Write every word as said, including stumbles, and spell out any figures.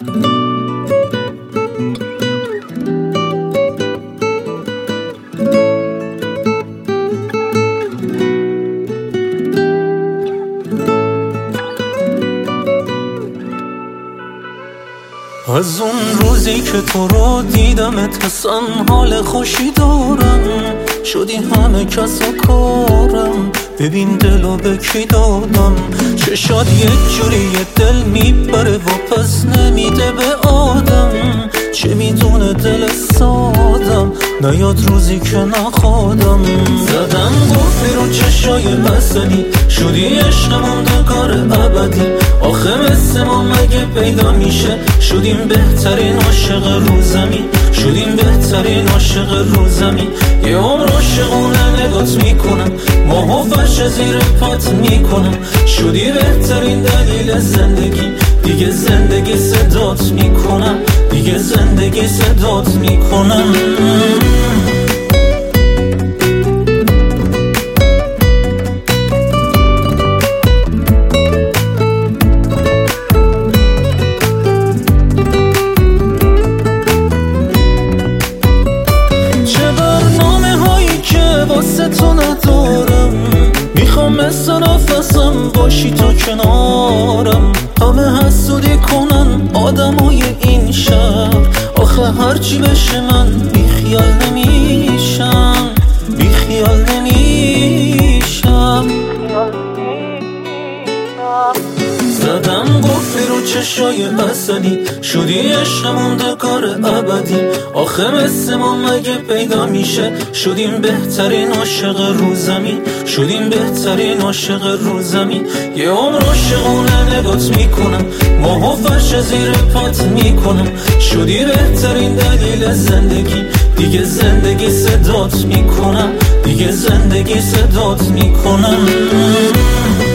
از اون روزی که تو رو دیدمت حسن حال خوشی دارم، شدی همه کس و کارم، ببین دلو به کی دادم. چشات یک جوری دل میبره و پس نمیده به آدم، چه میدونه دل سادم نیاد روزی که نخوادم. زدم گفتی رو چشای مسلی، شدی عشق موندگار ابدی. آخه مثل ما مگه پیدا میشه، شدیم بهترین عاشق رو زمین، شدیم بهترین عاشق رو زمین. یه عمر عاشقونه نگات میکنم، ماهو فرش زیر پات میکنم. شدی بهترین دلیل زندگی، دیگه زندگی صدات میکنم، دیگه زندگی صدات میکنم. واسه تو ندارم، میخوام مثل نفسم باشی تو کنارم. همه حسودی کنن آدمای این شهر، آخه هرچی بشه من بیخیال نمیشم، بیخیال نمیشم. زدم گفتی رو چشای مسلی، شدی عشق موندگار ابدی. آخه مثل ما مگه پیدا میشه، شدیم بهترین عاشق رو زمین، شدیم بهترین عاشق رو زمین. یه عمر عاشقونه نگات میکنم، ماهو فرش زیر پات میکنم. شدی بهترین دلیل زندگی، دیگه زندگی صدات میکنم، دیگه زندگی صدات میکنم.